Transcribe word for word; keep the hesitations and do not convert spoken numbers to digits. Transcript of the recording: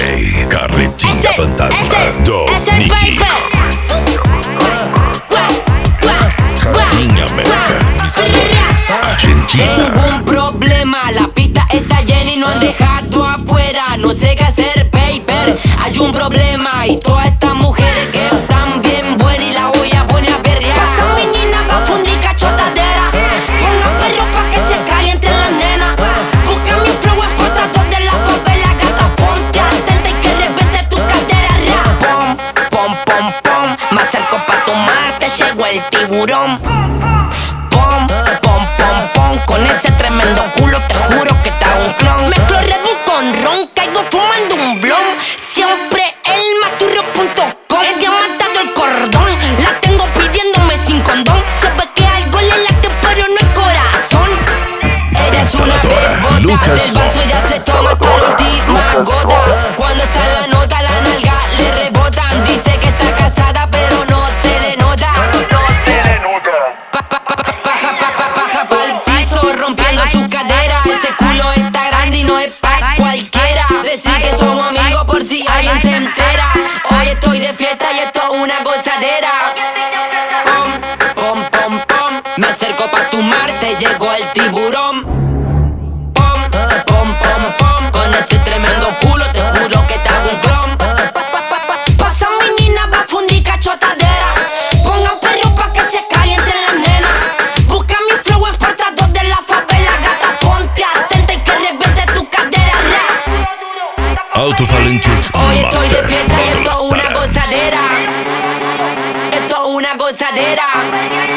D J Carretina Fantasma do Nicky. Niña Meca, Misiones, Argentina. Tengo un problema, la pista está llena y no han dejado afuera. No sé qué hacer, paper. Hay un problema y todas estas mujeres que están bien buenas y la voy a poner a perrear. Pasa menina, va a fundir cachotadera. Pongan perro pa' que se caliente la nena. Busca mi flow exportador de la favela. Gata, ponte atenta y que repente tu cadera. Ra, pom, pom, pom, pom. Me acerco pa' tomarte, llegó el tiburón. Pom, pom, pom, pom. Con ese tremendo culo te juro que te hago un clon. Mezclo Red Bull con ron, caigo fumando un blon. Siempre el masturro punto com. El diamantado el cordón, la tengo pidiéndome sin condón. Sabe que algo le late pero no el corazón. Eres una bebota, Lucas del vaso ya se toma hasta la última gota. Cuando está en la nota, la nalga le rebotan. Dice que está casada pero no se le nota. Pa, pa, pa, pa, Paja, pa, pa, paja pa'l piso, rompiendo su cadera. Ese culo está grande y no es pa' cualquiera. Decir que somos amigos por si alguien se entera. Hoy estoy de fiesta y esto es una gozadera. Pom, pom, pom, pom. Me acerco pa' tomarte, llegó el tiburón. Pom, pom, pom, pom. Con ese tremendo culo te juro que te hago un clon. Pasa menina, va a fundir cachotadera. Pongan perro pa' que se caliente la nena. Busca mi flow exportador de la favela. Gata, ponte atenta y que reviente tu cadera. Ra. Alto-falantes Hoy estoy de Master fiesta y esto es una Modelos gozadera. Esto es una gozadera.